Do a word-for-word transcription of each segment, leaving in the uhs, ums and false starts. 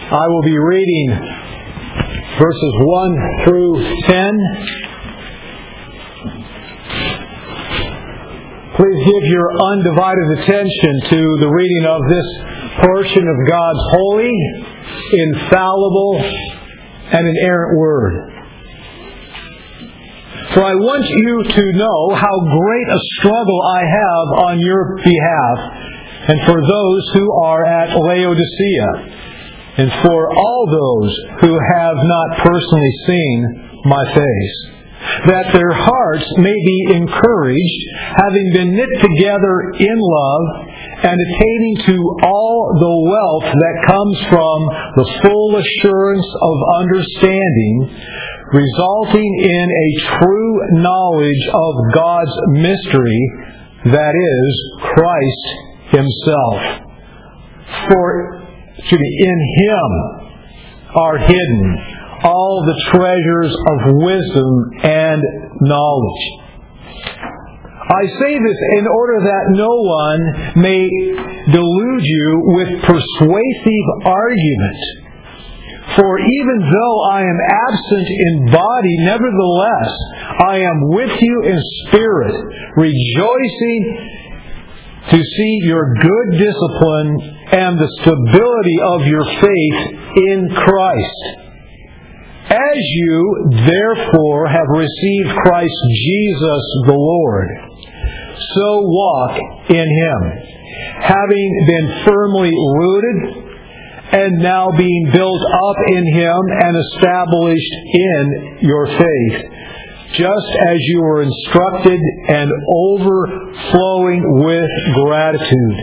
I will be reading verses one through ten. Please give your undivided attention to the reading of this portion of God's holy, infallible, and inerrant Word. For I want you to know how great a struggle I have on your behalf, and for those who are at Laodicea, and for all those who have not personally seen my face, that their hearts may be encouraged, having been knit together in love, and attaining to all the wealth that comes from the full assurance of understanding, resulting in a true knowledge of God's mystery, that is, Christ Himself. For excuse me, in Him are hidden all the treasures of wisdom and knowledge. I say this in order that no one may delude you with persuasive argument. For even though I am absent in body, nevertheless I am with you in spirit, rejoicing to see your good discipline and the stability of your faith in Christ. As you, therefore, have received Christ Jesus the Lord, so walk in Him, having been firmly rooted, and now being built up in Him and established in your faith, just as you were instructed, and overflowing with gratitude.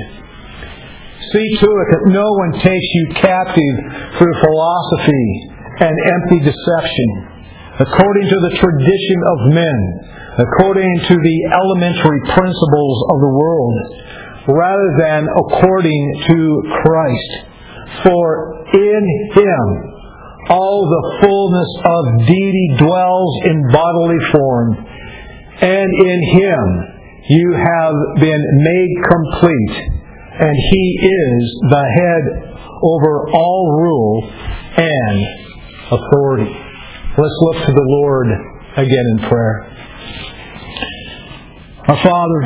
See to it that no one takes you captive through philosophy and empty deception, according to the tradition of men, according to the elementary principles of the world, rather than according to Christ. For in Him all the fullness of deity dwells in bodily form, and in Him you have been made complete, and He is the head over all rule and authority. Let's look to the Lord again in prayer. Our Father,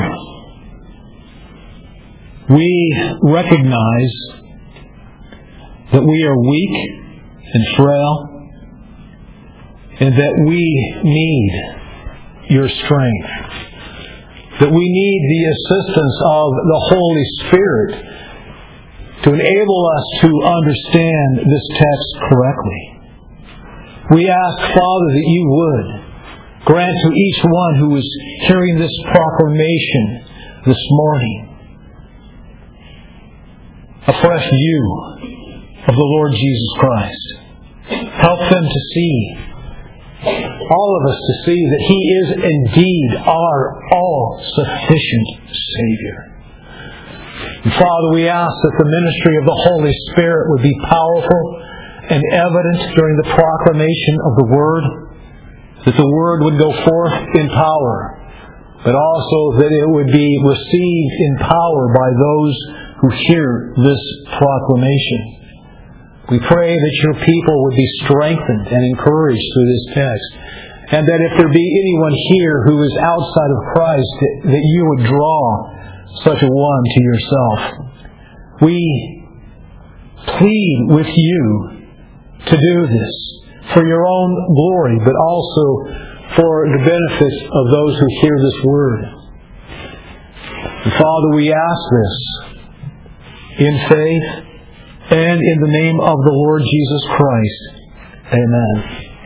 we recognize that we are weak and frail, and that we need your strength, that we need the assistance of the Holy Spirit to enable us to understand this text correctly. We ask, Father, that you would grant to each one who is hearing this proclamation this morning a fresh view of the Lord Jesus Christ. Help them to see, all of us to see, that He is indeed our all-sufficient Savior. And Father, we ask that the ministry of the Holy Spirit would be powerful and evident during the proclamation of the Word, that the Word would go forth in power, but also that it would be received in power by those who hear this proclamation. We pray that your people would be strengthened and encouraged through this text, and that if there be anyone here who is outside of Christ, that, that you would draw such a one to yourself. We plead with you to do this for your own glory, but also for the benefit of those who hear this word. And Father, we ask this in faith and in the name of the Lord Jesus Christ. Amen.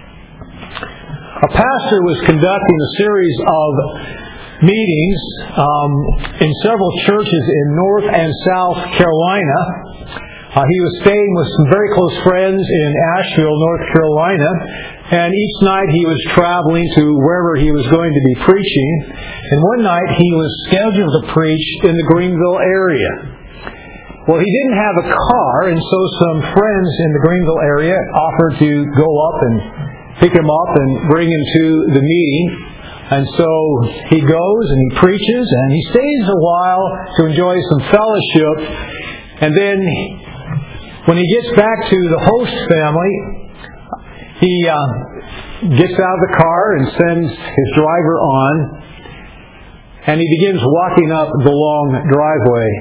A pastor was conducting a series of meetings um, in several churches in North and South Carolina. Uh, he was staying with some very close friends in Asheville, North Carolina, and each night he was traveling to wherever he was going to be preaching. And one night he was scheduled to preach in the Greenville area. Well, he didn't have a car, and so some friends in the Greenville area offered to go up and pick him up and bring him to the meeting. And so he goes and he preaches and he stays a while to enjoy some fellowship. And then When he gets back to the host family, he uh, gets out of the car and sends his driver on, and he begins walking up the long driveway.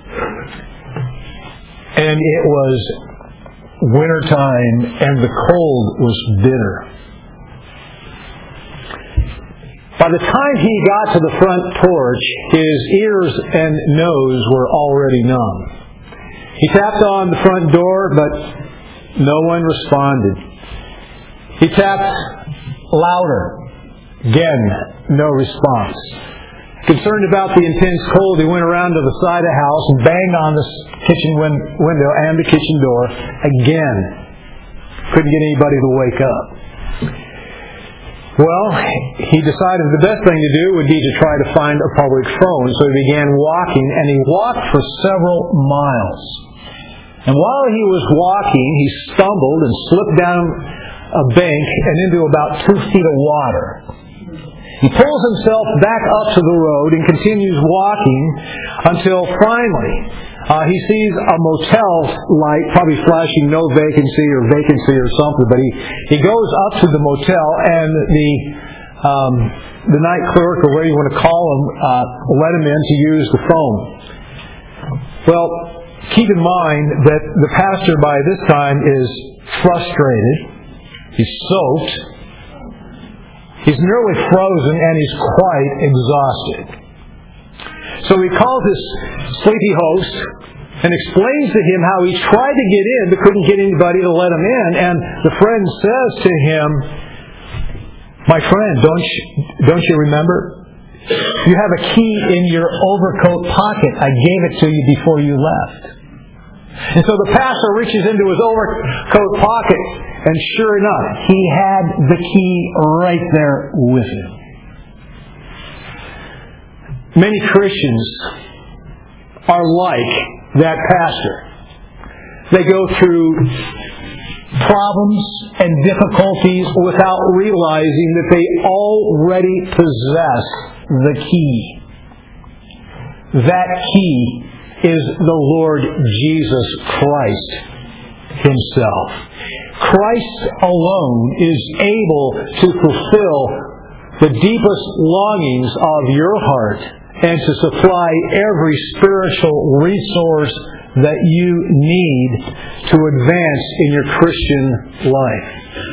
And it was wintertime, and the cold was bitter. By the time he got to the front porch, his ears and nose were already numb. He tapped on the front door, but no one responded. He tapped louder. Again, no response. Concerned about the intense cold, he went around to the side of the house and banged on the kitchen win- window and the kitchen door again. Couldn't get anybody to wake up. Well, he decided the best thing to do would be to try to find a public phone. So he began walking, and he walked for several miles. And while he was walking, he stumbled and slipped down a bank and into about two feet of water. He pulls himself back up to the road and continues walking until finally uh, he sees a motel light, probably flashing no vacancy or vacancy or something, but he, he goes up to the motel, and the um, the night clerk, or whatever you want to call him, uh, let him in to use the phone. Well, keep in mind that the pastor by this time is frustrated. He's soaked. He's nearly frozen, and he's quite exhausted. So he calls his sleepy host and explains to him how he tried to get in but couldn't get anybody to let him in. And the friend says to him, "My friend, don't you, don't you remember? You have a key in your overcoat pocket. I gave it to you before you left." And so the pastor reaches into his overcoat pocket, and sure enough, he had the key right there with him. Many Christians are like that pastor. They go through problems and difficulties without realizing that they already possess the key. That key is the Lord Jesus Christ Himself. Christ alone is able to fulfill the deepest longings of your heart and to supply every spiritual resource that you need to advance in your Christian life.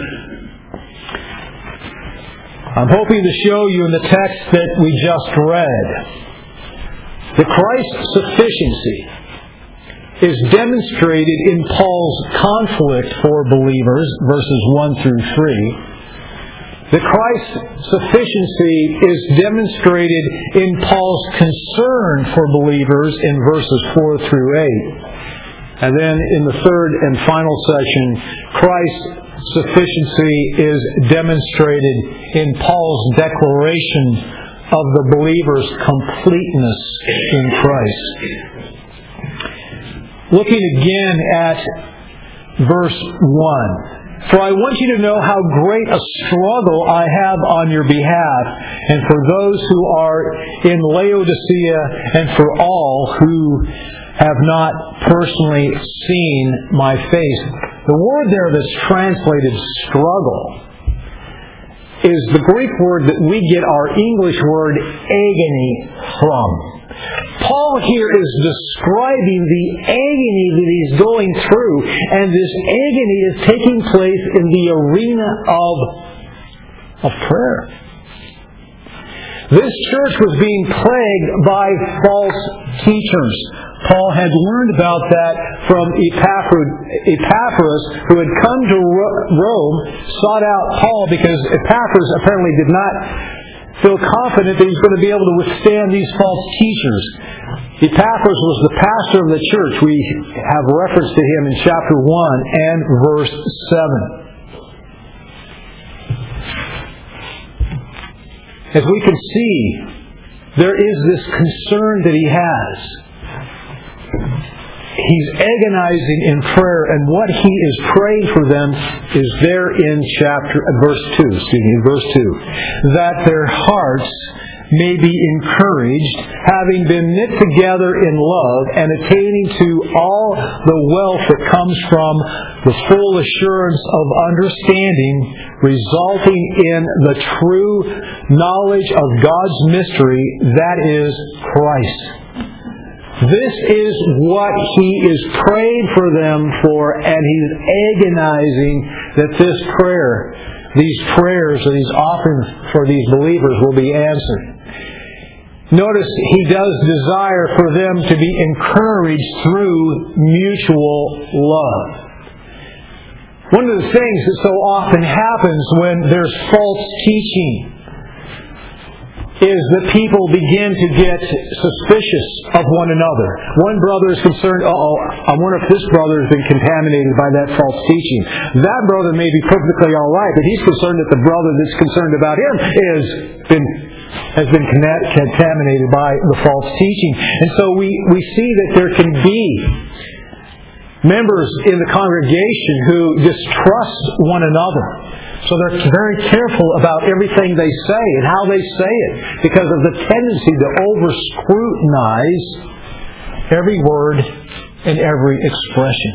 I'm hoping to show you in the text that we just read that Christ's sufficiency is demonstrated in Paul's conflict for believers, verses one through three. That Christ's sufficiency is demonstrated in Paul's concern for believers in verses four through eight. And then in the third and final section, Christ's sufficiency is demonstrated in Paul's declaration of the believer's completeness in Christ. Looking again at verse one. "For I want you to know how great a struggle I have on your behalf, and for those who are in Laodicea, and for all who have not personally seen my face." The word there that's translated struggle is the Greek word that we get our English word agony from. Paul here is describing the agony that he's going through, and this agony is taking place in the arena of, of prayer. This church was being plagued by false teachers. Paul had learned about that from Epaphras, who had come to Rome, sought out Paul because Epaphras apparently did not feel confident that he's going to be able to withstand these false teachers. Epaphras was the pastor of the church. We have reference to him in chapter one and verse seven. As we can see, there is this concern that he has. He's agonizing in prayer, and what he is praying for them is there in chapter verse two. Excuse me, verse two, that their hearts may be encouraged, having been knit together in love, and attaining to all the wealth that comes from the full assurance of understanding, resulting in the true knowledge of God's mystery, that is Christ. This is what he is praying for them for, and he's agonizing that this prayer, these prayers, or these offerings for these believers will be answered. Notice he does desire for them to be encouraged through mutual love. One of the things that so often happens when there's false teaching is that people begin to get suspicious of one another. One brother is concerned, uh-oh, I wonder if this brother has been contaminated by that false teaching. That brother may be perfectly all right, but he's concerned that the brother that's concerned about him is been, has been contaminated by the false teaching. And so we, we see that there can be members in the congregation who distrust one another. So they're very careful about everything they say and how they say it because of the tendency to over-scrutinize every word and every expression.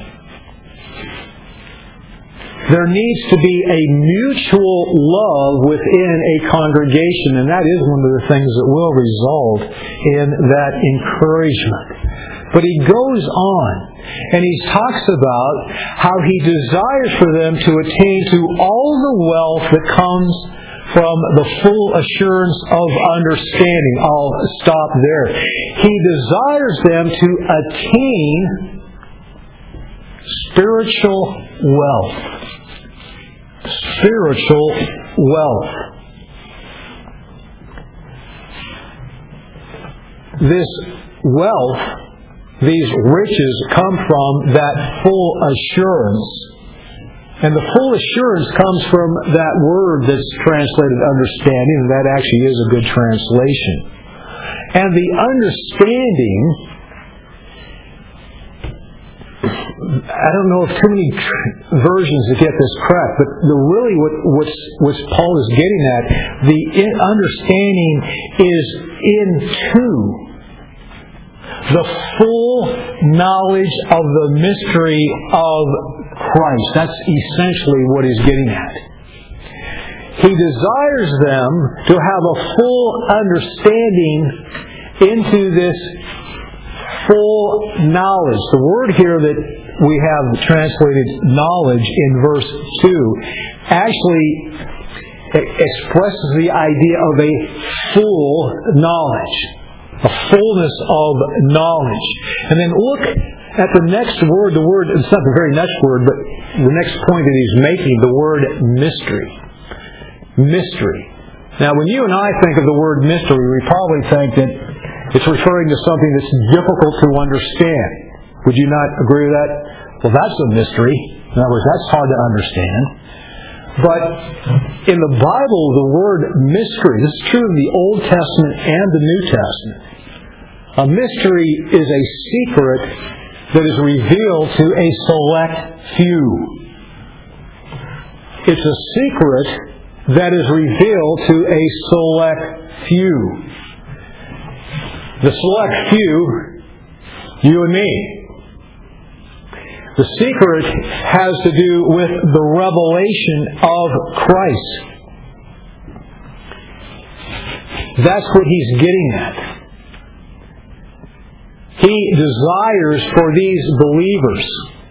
There needs to be a mutual love within a congregation, and that is one of the things that will result in that encouragement. But he goes on, and he talks about how he desires for them to attain to all the wealth that comes from the full assurance of understanding. I'll stop there. He desires them to attain spiritual wealth. Spiritual wealth. This wealth, these riches, come from that full assurance. And the full assurance comes from that word that's translated understanding, and that actually is a good translation. And the understanding, I don't know if too many tr- versions that get this correct, but the really what what's, what Paul is getting at, the in understanding is into the full knowledge of the mystery of Christ. That's essentially what he's getting at. He desires them to have a full understanding into this full knowledge. The word here that we have translated knowledge in verse two actually expresses the idea of a full knowledge. A fullness of knowledge. And then look at the next word, the word, it's not the very next word, but the next point that he's making, the word mystery. Mystery. Now, when you and I think of the word mystery, we probably think that it's referring to something that's difficult to understand. Would you not agree with that? Well, that's a mystery. In other words, that's hard to understand. But in the Bible, the word mystery, this is true in the Old Testament and the New Testament. A mystery is a secret that is revealed to a select few. It's a secret that is revealed to a select few. The select few, you and me. The secret has to do with the revelation of Christ. That's what he's getting at. He desires for these believers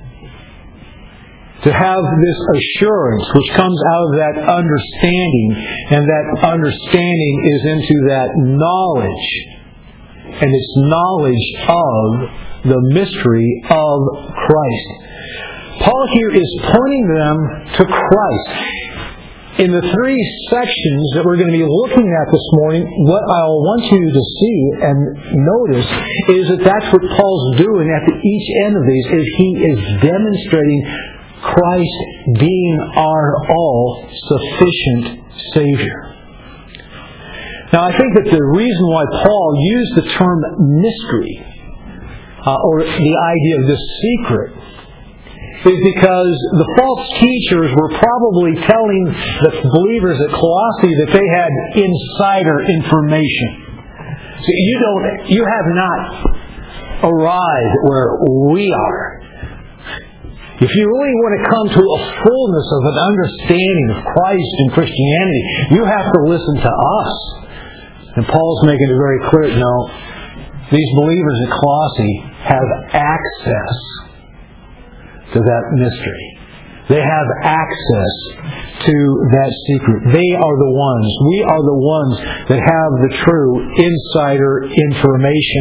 to have this assurance which comes out of that understanding, and that understanding is into that knowledge. And it's knowledge of the mystery of Christ. Paul here is pointing them to Christ. In the three sections that we're going to be looking at this morning, what I want you to see and notice is that that's what Paul's doing at the, each end of these, is he is demonstrating Christ being our all-sufficient Savior. Now, I think that the reason why Paul used the term mystery, uh, or the idea of this secret, is because the false teachers were probably telling the believers at Colossae that they had insider information. So you don't, you have not arrived where we are. If you really want to come to a fullness of an understanding of Christ and Christianity, you have to listen to us. And Paul's making it very clear, no, these believers at Colossae have access to that mystery. They have access to that secret. They are the ones, we are the ones that have the true insider information.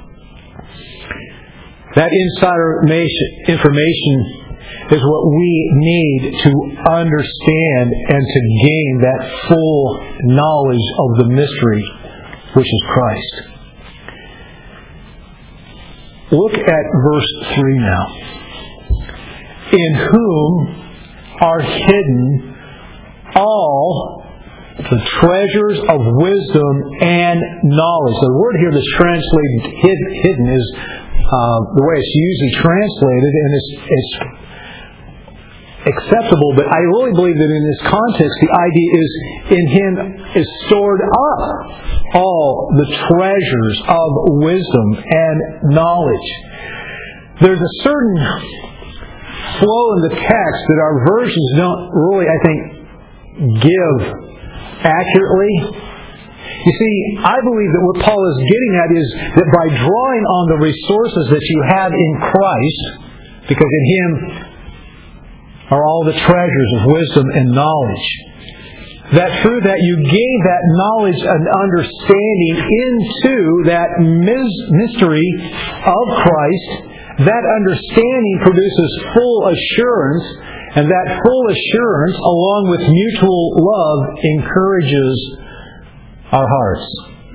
That insider information is what we need to understand and to gain that full knowledge of the mystery, which is Christ. Look at verse three now. In whom are hidden all the treasures of wisdom and knowledge. The word here that's translated hidden is uh, the way it's usually translated, and it's, it's acceptable, but I really believe that in this context the idea is in Him is stored up all the treasures of wisdom and knowledge. There's a certain flow in the text that our versions don't really, I think, give accurately. You see, I believe that what Paul is getting at is that by drawing on the resources that you have in Christ, because in Him are all the treasures of wisdom and knowledge, that through that you gain that knowledge and understanding into that mystery of Christ. That understanding produces full assurance, and that full assurance, along with mutual love, encourages our hearts.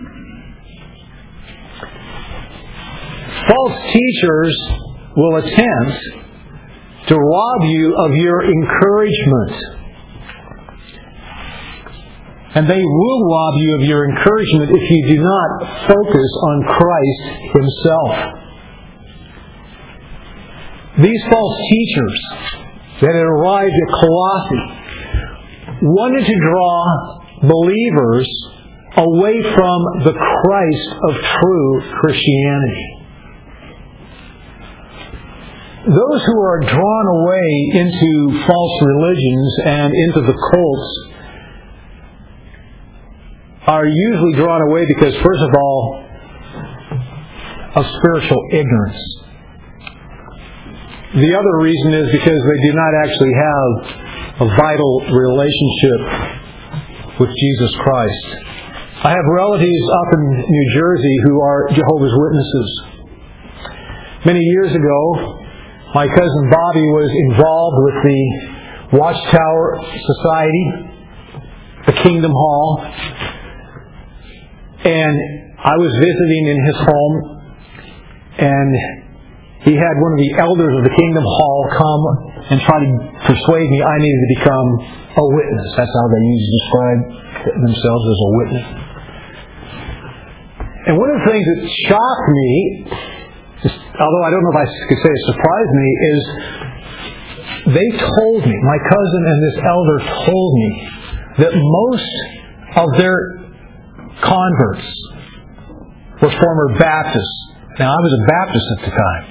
False teachers will attempt to rob you of your encouragement. And they will rob you of your encouragement if you do not focus on Christ Himself. These false teachers that had arrived at Colossae wanted to draw believers away from the Christ of true Christianity. Those who are drawn away into false religions and into the cults are usually drawn away because, first of all, of spiritual ignorance. The other reason is because they do not actually have a vital relationship with Jesus Christ. I have relatives up in New Jersey who are Jehovah's Witnesses. Many years ago, my cousin Bobby was involved with the Watchtower Society, the Kingdom Hall, and I was visiting in his home, and he had one of the elders of the Kingdom Hall come and try to persuade me I needed to become a witness. That's how they usually describe themselves, as a witness. And one of the things that shocked me, although I don't know if I could say it surprised me, is they told me, my cousin and this elder told me, that most of their converts were former Baptists. Now, I was a Baptist at the time.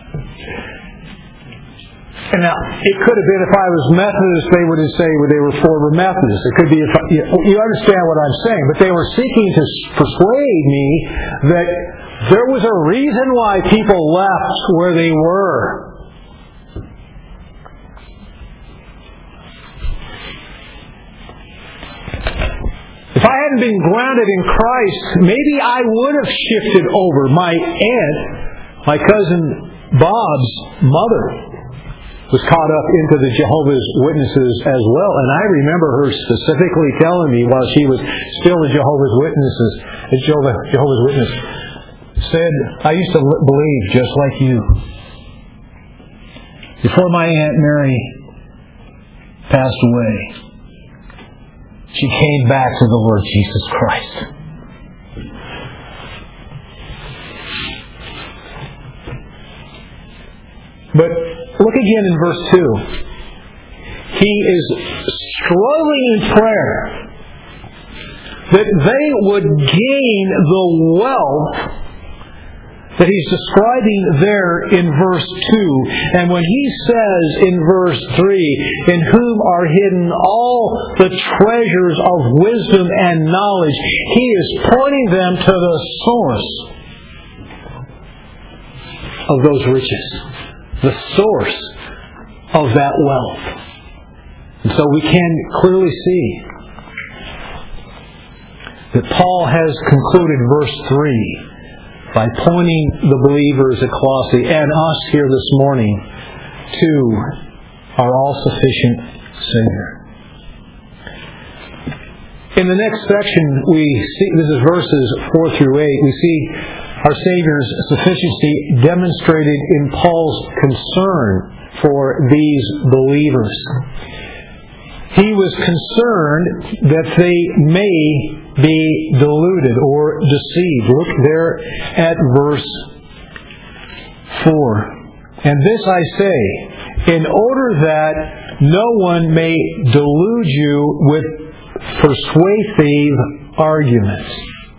And now, it could have been if I was Methodist, they would say they were former Methodists. It could be, if I, you understand what I'm saying, but they were seeking to persuade me that there was a reason why people left where they were. If I hadn't been grounded in Christ, maybe I would have shifted over. My aunt, my cousin Bob's mother, was caught up into the Jehovah's Witnesses as well. And I remember her specifically telling me while she was still a Jehovah's Witnesses, a Jehovah's Witness, said, I used to believe just like you. Before my Aunt Mary passed away, she came back to the Lord Jesus Christ. But look again in verse two. He is struggling in prayer that they would gain the wealth that he's describing there in verse two. And when he says in verse three, in whom are hidden all the treasures of wisdom and knowledge, he is pointing them to the source of those riches, the source of that wealth. And so we can clearly see that Paul has concluded verse three by pointing the believers at Colossae and us here this morning to our all-sufficient Savior. In the next section, we see, this is verses four through eight, we see our Savior's sufficiency demonstrated in Paul's concern for these believers. He was concerned that they may be deluded or deceived. Look there at verse four. And this I say, in order that no one may delude you with persuasive arguments.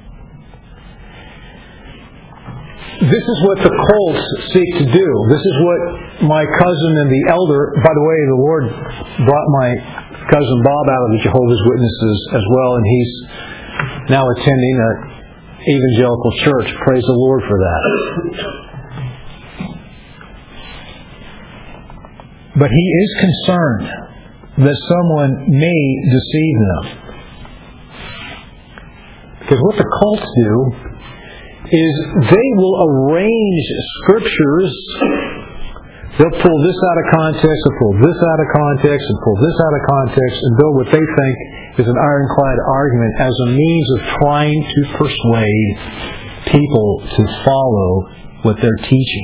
This is what the cults seek to do. This is what my cousin and the elder, by the way, the Lord brought my cousin Bob out of the Jehovah's Witnesses as well, and he's now attending an evangelical church. Praise the Lord for that. But he is concerned that someone may deceive them. Because what the cults do is they will arrange scriptures. They'll pull this out of context, and pull this out of context, and pull this out of context, and build what they think is an ironclad argument as a means of trying to persuade people to follow what they're teaching.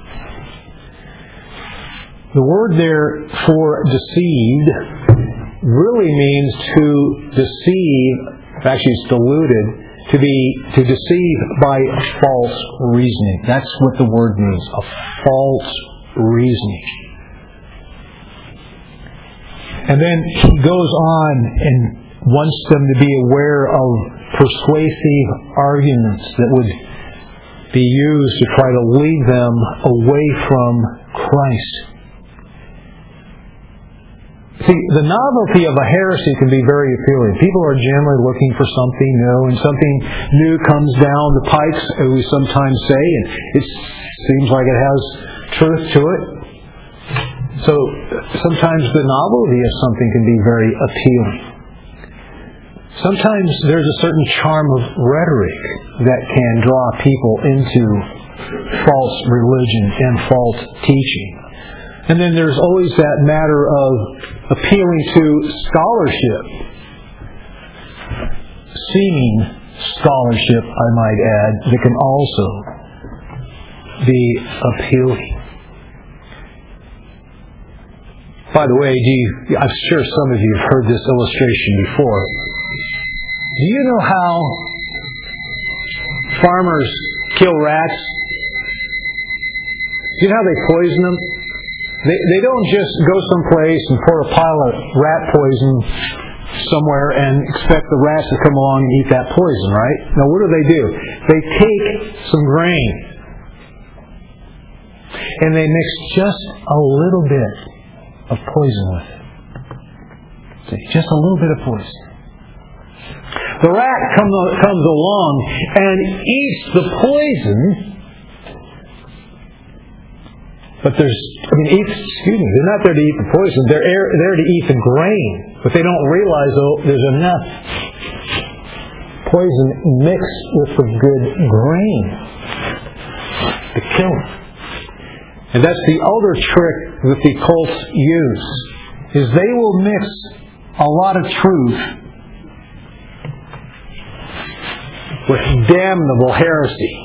The word there for deceived really means to deceive, actually it's diluted, to be to deceive by false reasoning. That's what the word means, a false reasoning. And then he goes on and wants them to be aware of persuasive arguments that would be used to try to lead them away from Christ. See, the novelty of a heresy can be very appealing. People are generally looking for something new, and something new comes down the pipes, as we sometimes say, and it seems like it has truth to it. So sometimes the novelty of something can be very appealing. Sometimes there's a certain charm of rhetoric that can draw people into false religion and false teaching. And then there's always that matter of appealing to scholarship. Seeming scholarship, I might add, that can also be appealing. By the way, do you, I'm sure some of you have heard this illustration before. Do you know how farmers kill rats? Do you know how they poison them? They, they don't just go someplace and pour a pile of rat poison somewhere and expect the rats to come along and eat that poison, right? No, what do they do? They take some grain and they mix just a little bit of poison with it. See, just a little bit of poison. The rat come, comes along and eats the poison, but there's, I mean, eats, excuse me, they're not there to eat the poison, they're there to eat the grain. But they don't realize, though, there's enough poison mixed with the good grain to kill them. And that's the other trick that the cults use, is they will mix a lot of truth with damnable heresy.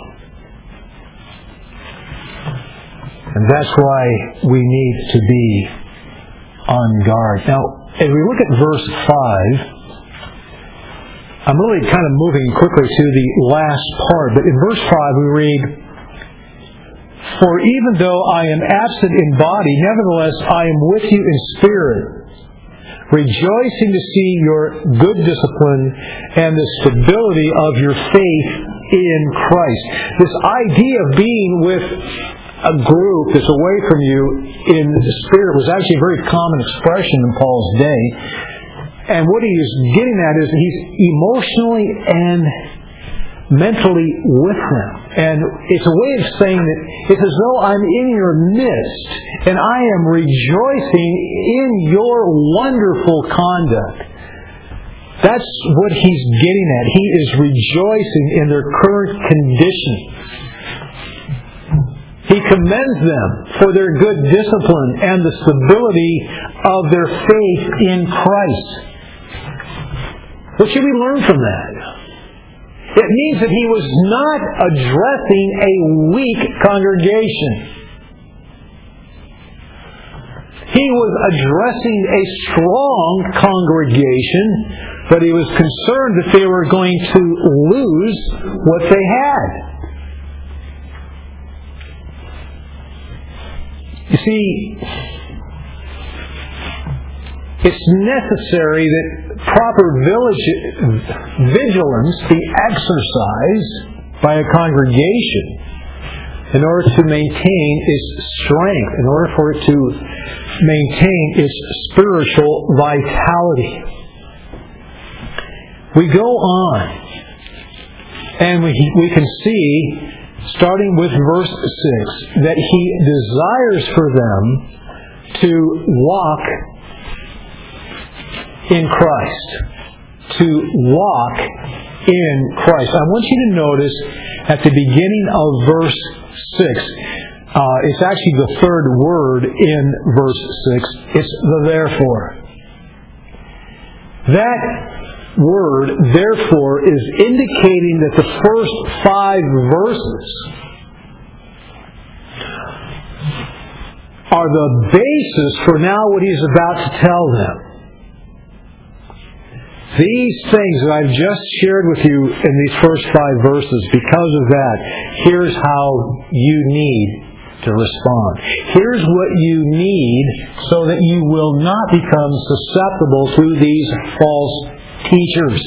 And that's why we need to be on guard. Now, as we look at verse five, I'm really kind of moving quickly to the last part, but in verse five we read, For even though I am absent in body, nevertheless I am with you in spirit, rejoicing to see your good discipline and the stability of your faith in Christ. This idea of being with a group that's away from you in the spirit was actually a very common expression in Paul's day. And what he is getting at is he's emotionally and mentally with them. And it's a way of saying that it's as though I'm in your midst and I am rejoicing in your wonderful conduct. That's what he's getting at. He is rejoicing in their current condition. He commends them for their good discipline and the stability of their faith in Christ. What should we learn from that? It means that he was not addressing a weak congregation. He was addressing a strong congregation, but he was concerned that they were going to lose what they had. You see, it's necessary that proper vigilance be exercised by a congregation in order to maintain its strength, in order for it to maintain its spiritual vitality. We go on, and we, we can see, starting with verse six, that he desires for them to walk in Christ. To walk in Christ. I want you to notice at the beginning of verse six, uh, it's actually the third word in verse six. It's the therefore. That word, therefore, is indicating that the first five verses are the basis for now what he's about to tell them. These things that I've just shared with you in these first five verses, because of that, here's how you need to respond. Here's what you need so that you will not become susceptible to these false teachers.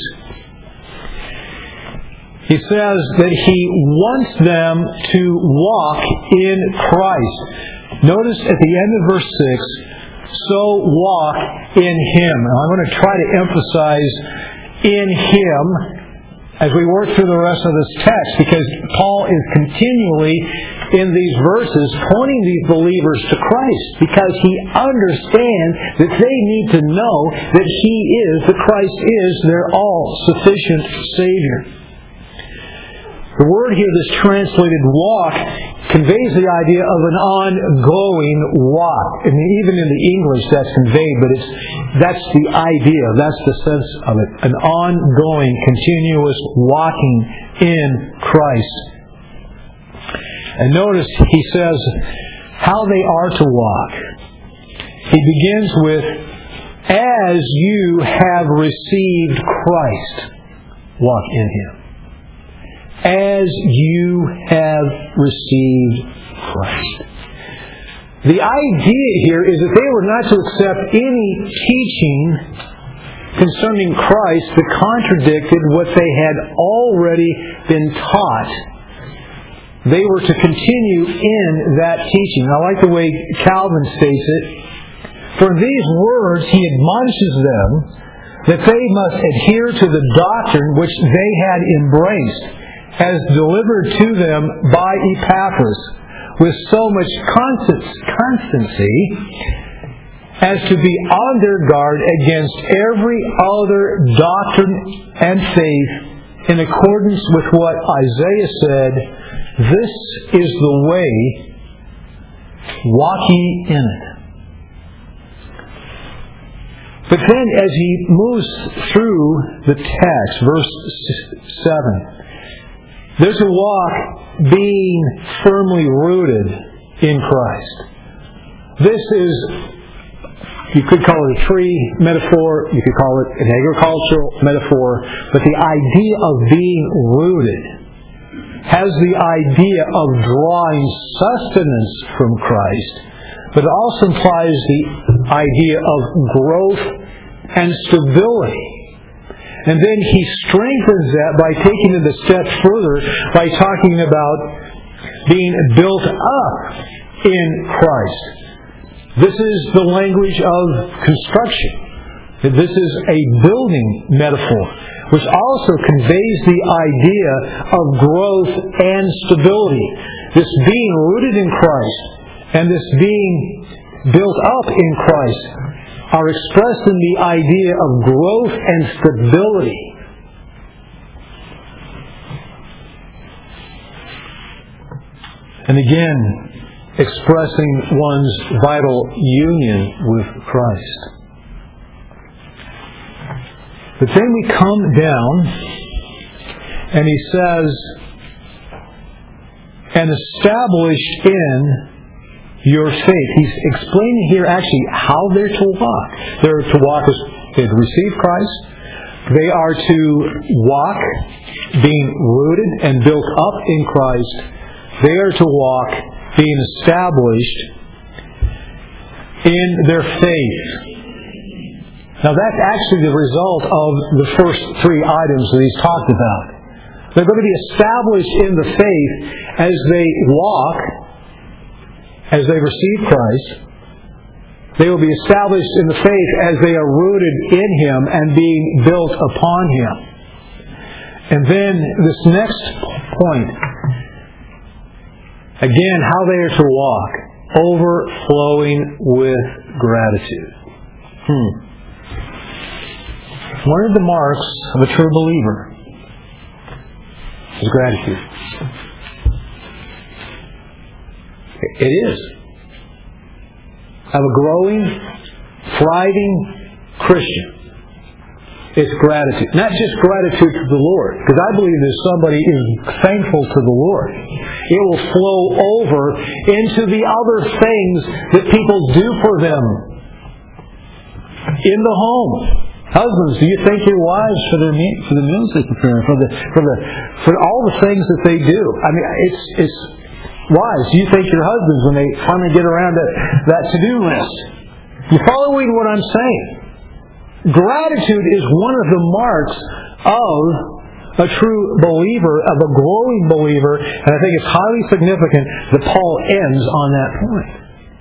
He says that he wants them to walk in Christ. Notice at the end of verse six, so walk in Him. And I'm going to try to emphasize in Him as we work through the rest of this text, because Paul is continually in these verses pointing these believers to Christ, because he understands that they need to know that He is, that Christ is their all-sufficient Savior. The word here that's translated walk conveys the idea of an ongoing walk. I mean, even in the English that's conveyed, but it's that's the idea, that's the sense of it. An ongoing, continuous walking in Christ. And notice he says how they are to walk. He begins with, as you have received Christ, walk in Him. As you have received Christ. The idea here is that they were not to accept any teaching concerning Christ that contradicted what they had already been taught. They were to continue in that teaching. I like the way Calvin states it. For in these words he admonishes them that they must adhere to the doctrine which they had embraced, as delivered to them by Epaphras, with so much constancy as to be on their guard against every other doctrine and faith, in accordance with what Isaiah said, "This is the way, walk ye in it." But then as he moves through the text, verse seven, there's a walk being firmly rooted in Christ. This is, you could call it a tree metaphor, you could call it an agricultural metaphor, but the idea of being rooted has the idea of drawing sustenance from Christ, but it also implies the idea of growth and stability. And then he strengthens that by taking it a step further by talking about being built up in Christ. This is the language of construction. This is a building metaphor, which also conveys the idea of growth and stability. This being rooted in Christ and this being built up in Christ are expressed in the idea of growth and stability. And again, expressing one's vital union with Christ. But then we come down and he says, and established in your faith. He's explaining here actually how they're to walk. They're to walk as they receive Christ. They are to walk being rooted and built up in Christ. They are to walk being established in their faith. Now that's actually the result of the first three items that he's talked about. They're going to be established in the faith as they walk, as they receive Christ. They will be established in the faith as they are rooted in Him and being built upon Him. And then this next point, again, how they are to walk, overflowing with gratitude. Hmm. One of the marks of a true believer is gratitude. It is. Of a growing, thriving Christian. It's gratitude. Not just gratitude to the Lord. Because I believe that if somebody is thankful to the Lord, it will flow over into the other things that people do for them. In the home. Husbands, do you thank your wives for their meat, for the meals they prepare, for the for the for all the things that they do? I mean, it's it's wives. Do you thank your husbands when they finally get around to that to-do list? You following what I'm saying? Gratitude is one of the marks of a true believer, of a growing believer, and I think it's highly significant that Paul ends on that point.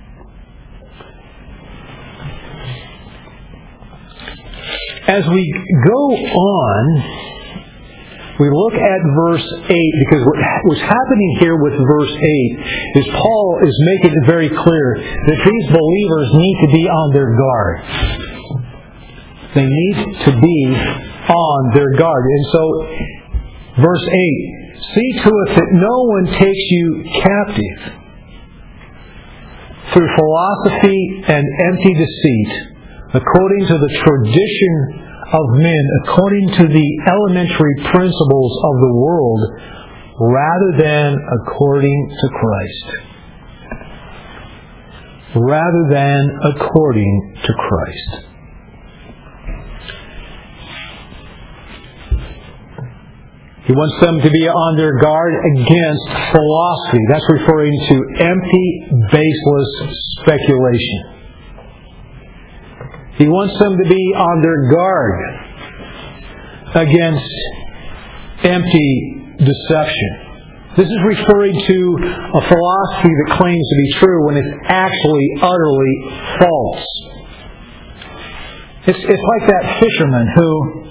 As we go on, we look at verse eight, because what's happening here with verse eight is Paul is making it very clear that these believers need to be on their guard. They need to be on their guard. And so, verse eight, see to it that no one takes you captive through philosophy and empty deceit, according to the tradition of men, according to the elementary principles of the world, rather than according to Christ. Rather than according to Christ. He wants them to be on their guard against philosophy. That's referring to empty, baseless speculation. He wants them to be on their guard against empty deception. This is referring to a philosophy that claims to be true when it's actually utterly false. It's, it's like that fisherman who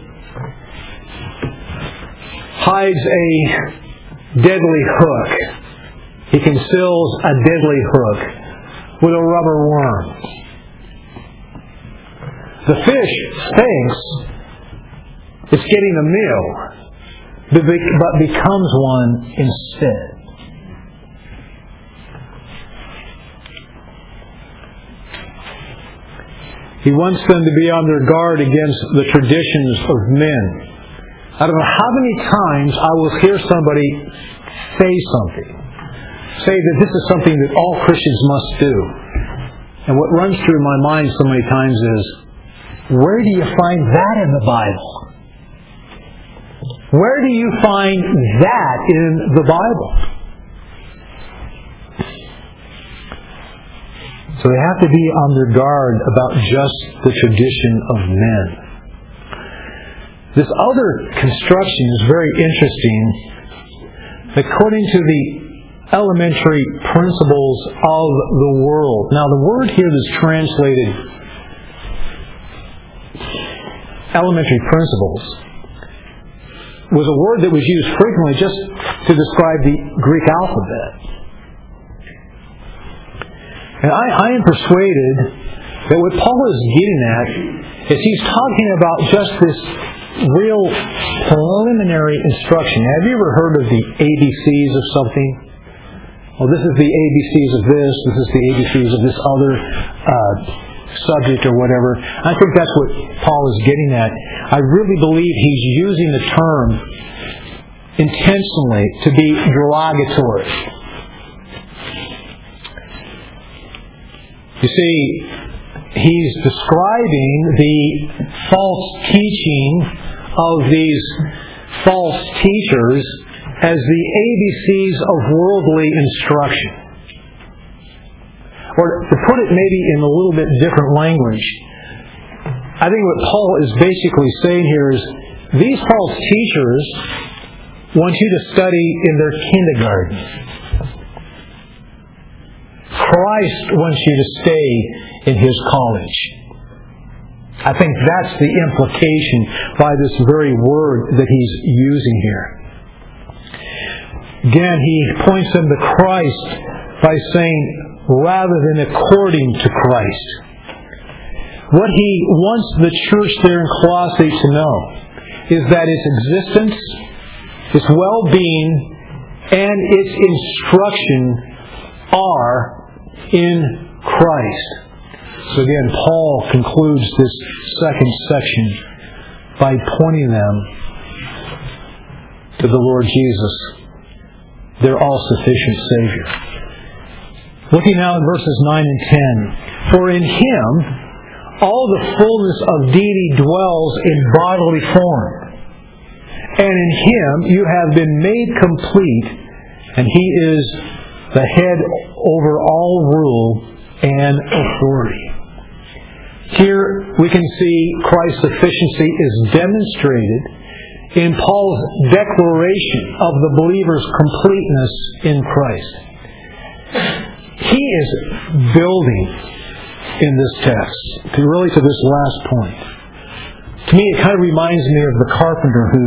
hides a deadly hook. He conceals a deadly hook with a rubber worm. The fish thinks it's getting a meal, but becomes one instead. He wants them to be on their guard against the traditions of men. I don't know how many times I will hear somebody say something. Say that this is something that all Christians must do. And what runs through my mind so many times is, where do you find that in the Bible? Where do you find that in the Bible? So they have to be on their guard about just the tradition of men. This other construction is very interesting. According to the elementary principles of the world. Now the word here that's translated elementary principles was a word that was used frequently just to describe the Greek alphabet. And I, I am persuaded that what Paul is getting at is he's talking about just this real preliminary instruction. Have you ever heard of the A B Cs of something? Well, this is the A B Cs of this, this is the A B Cs of this other uh, subject or whatever. I think that's what Paul is getting at. I really believe he's using the term intentionally to be derogatory. You see, he's describing the false teaching of these false teachers as the A B Cs of worldly instruction. Or to put it maybe in a little bit different language, I think what Paul is basically saying here is these false teachers want you to study in their kindergarten. Christ wants you to stay in His college. I think that's the implication by this very word that he's using here. Again, he points them to Christ by saying, rather than according to Christ. What he wants the church there in Colossae to know is that its existence, its well-being, and its instruction are in Christ. So again, Paul concludes this second section by pointing them to the Lord Jesus, their all-sufficient Savior. Looking now in verses nine and ten. For in Him all the fullness of deity dwells in bodily form. And in Him you have been made complete, and He is the head over all rule and authority. Here we can see Christ's sufficiency is demonstrated in Paul's declaration of the believer's completeness in Christ. He is building in this text, to really to this last point. To me, it kind of reminds me of the carpenter who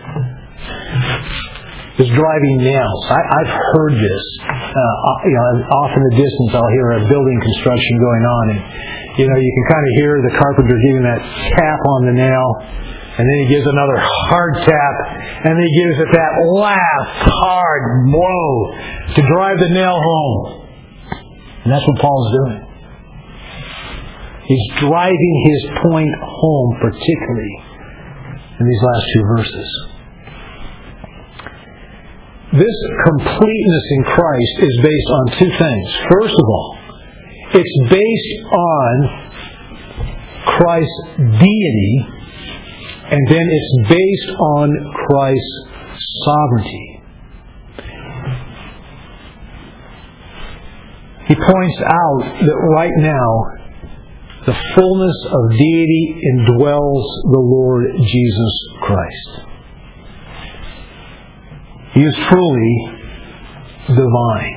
is driving nails. I, I've heard this. Uh, you know, off in the distance, I'll hear a building construction going on, and you know, you can kind of hear the carpenter giving that tap on the nail, and then he gives another hard tap, and then he gives it that last hard blow to drive the nail home. And that's what Paul's doing. He's driving his point home, particularly in these last two verses. This completeness in Christ is based on two things. First of all, it's based on Christ's deity, and then it's based on Christ's sovereignty. He points out that right now, the fullness of deity indwells the Lord Jesus Christ. He is truly divine.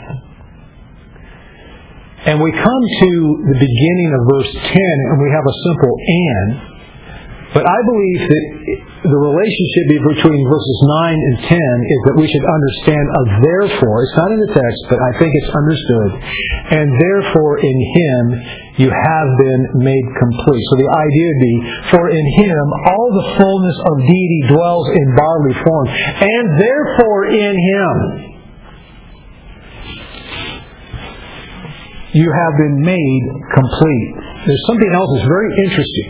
And we come to the beginning of verse ten, and we have a simple and. But I believe that the relationship between verses nine and ten is that we should understand a therefore. It's not in the text, but I think it's understood. And therefore in Him you have been made complete. So the idea would be, for in Him all the fullness of deity dwells in bodily form. And therefore in Him you have been made complete. There's something else that's very interesting.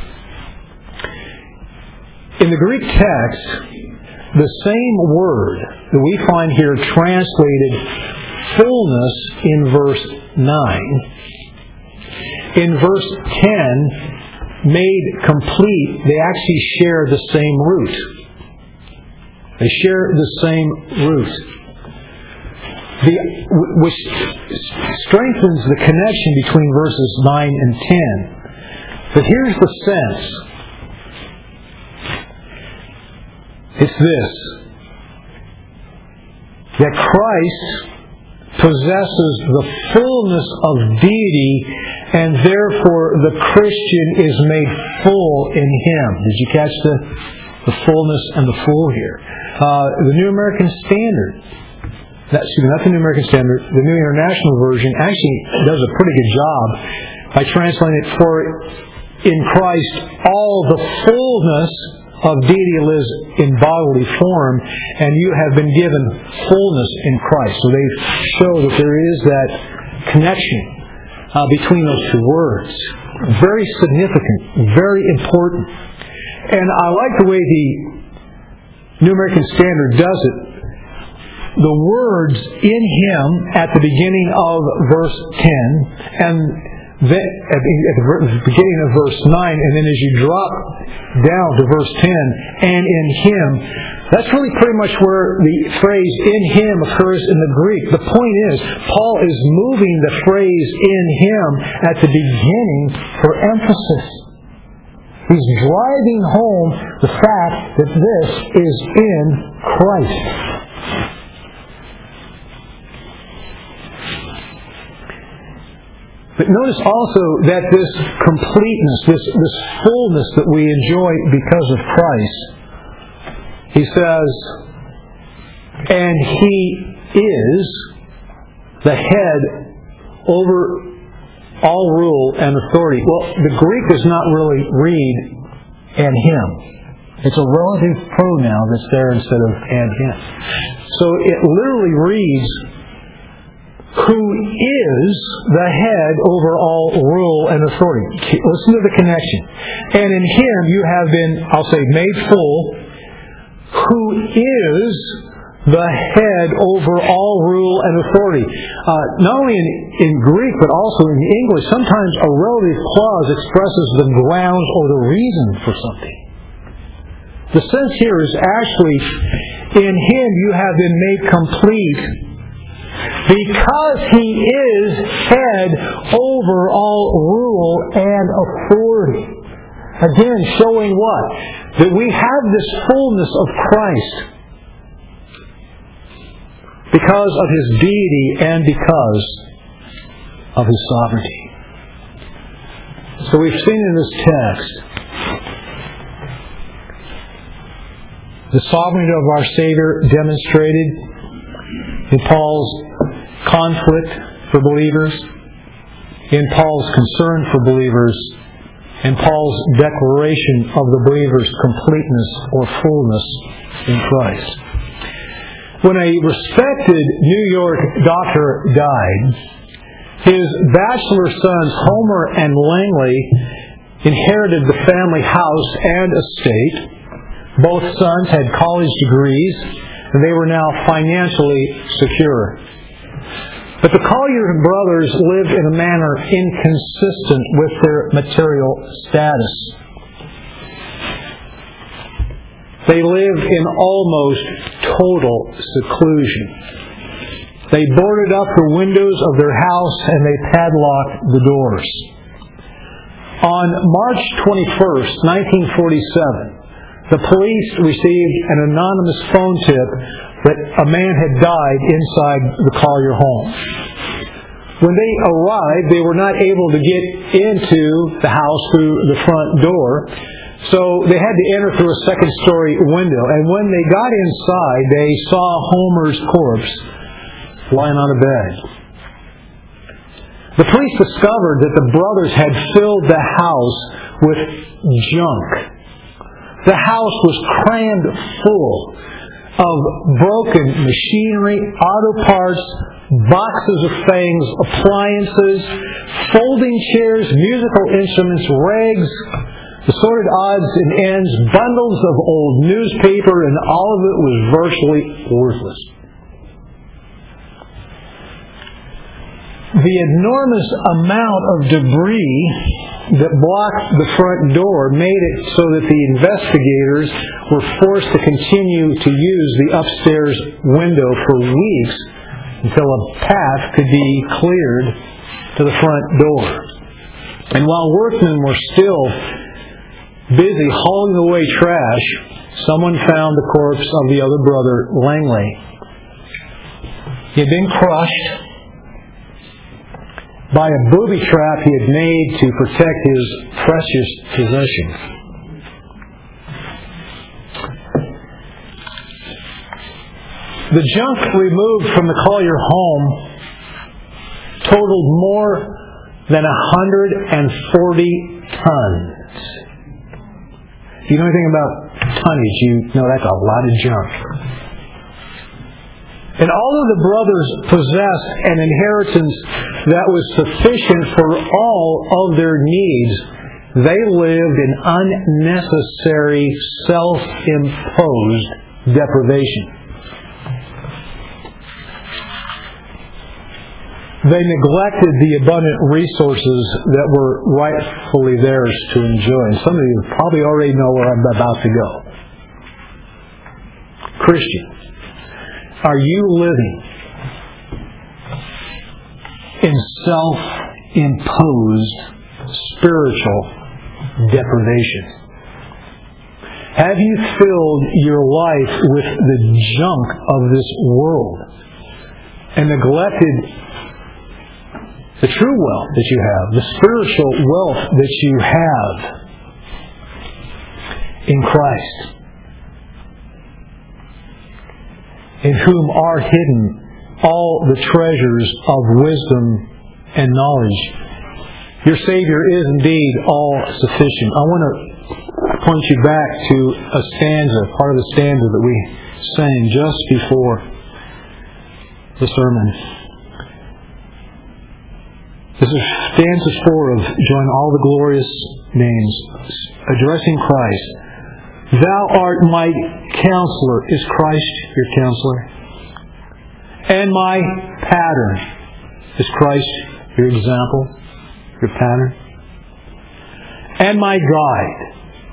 In the Greek text, the same word that we find here translated fullness in verse nine, in verse ten, made complete, they actually share the same root. They share the same root, the, which strengthens the connection between verses nine and ten. But here's the sense. It's this, that Christ possesses the fullness of deity, and therefore the Christian is made full in Him. Did you catch the, the fullness and the full here? Uh, the New American Standard, that, excuse me, not the New American Standard, the New International Version actually does a pretty good job by translating it, for in Christ all the fullness of deity lives in bodily form, and you have been given fullness in Christ. So they show that there is that connection uh, between those two words. Very significant, very important. And I like the way the New American Standard does it. The words "in Him" at the beginning of verse ten, and then at the beginning of verse nine, and then as you drop down to verse ten, and in Him, that's really pretty much where the phrase "in Him" occurs in the Greek. The point is, Paul is moving the phrase "in Him" at the beginning for emphasis. He's driving home the fact that this is in Christ. But notice also that this completeness, this, this fullness that we enjoy because of Christ, he says, and He is the head over all rule and authority. Well, the Greek does not really read "and Him." It's a relative pronoun that's there instead of "and Him." So it literally reads, who is the head over all rule and authority. Listen to the connection. And in Him you have been, I'll say, made full, who is the head over all rule and authority. Uh, not only in, in Greek, but also in English, sometimes a relative clause expresses the grounds or the reason for something. The sense here is actually, in Him you have been made complete, because He is head over all rule and authority. Again, showing what? That we have this fullness of Christ because of His deity and because of His sovereignty. So we've seen in this text the sovereignty of our Savior demonstrated in Paul's conflict for believers, in Paul's concern for believers, and Paul's declaration of the believer's completeness or fullness in Christ. When a respected New York doctor died, his bachelor sons Homer and Langley inherited the family house and estate. Both sons had college degrees, and they were now financially secure. But the Collier brothers lived in a manner inconsistent with their material status. They lived in almost total seclusion. They boarded up the windows of their house and they padlocked the doors. On March twenty-first, nineteen forty-seven, the police received an anonymous phone tip that a man had died inside the Collier home. When they arrived, they were not able to get into the house through the front door, so they had to enter through a second-story window. And when they got inside, they saw Homer's corpse lying on a bed. The police discovered that the brothers had filled the house with junk. The house was crammed full of broken machinery, auto parts, boxes of things, appliances, folding chairs, musical instruments, rags, assorted odds and ends, bundles of old newspaper, and all of it was virtually worthless. The enormous amount of debris that blocked the front door made it so that the investigators were forced to continue to use the upstairs window for weeks until a path could be cleared to the front door. And while workmen were still busy hauling away trash, someone found the corpse of the other brother, Langley. He had been crushed by a booby trap he had made to protect his precious possessions. The junk removed from the Collier home totaled more than one hundred forty tons. If you know anything about tonnage, you know that's a lot of junk. And although the brothers possessed an inheritance that was sufficient for all of their needs, they lived in unnecessary self-imposed deprivation. They neglected the abundant resources that were rightfully theirs to enjoy. And some of you probably already know where I'm about to go. Christian, are you living in self-imposed spiritual deprivation? Have you filled your life with the junk of this world and neglected the true wealth that you have, the spiritual wealth that you have in Christ, in whom are hidden all the treasures of wisdom and knowledge? Your Savior is indeed all sufficient. I want to point you back to a stanza, part of the stanza that we sang just before the sermon. This is stanza four of Join All the Glorious Names, addressing Christ. Thou art my counselor. Is Christ your counselor? And my pattern. Is Christ your example, your pattern? And my guide.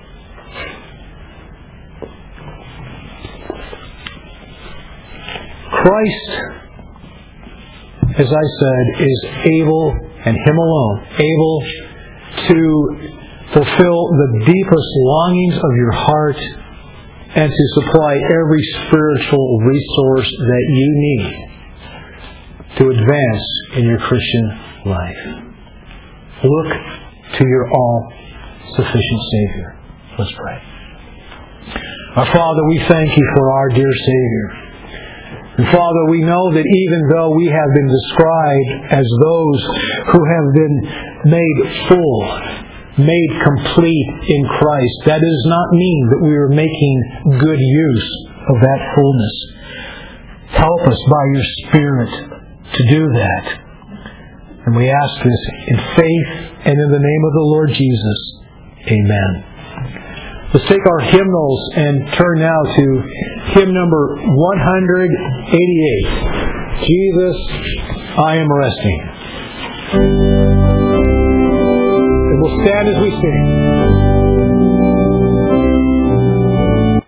Christ, as I said, is able, and Him alone, able to fulfill the deepest longings of your heart and to supply every spiritual resource that you need to advance in your Christian life. Look to your all-sufficient Savior. Let's pray. Our Father, we thank You for our dear Savior. And Father, we know that even though we have been described as those who have been made full, made complete in Christ, that does not mean that we are making good use of that fullness. Help us by Your Spirit to do that. And we ask this in faith and in the name of the Lord Jesus. Amen. Let's take our hymnals and turn now to hymn number one eighty-eight. Jesus, I am resting. And we'll stand as we sing.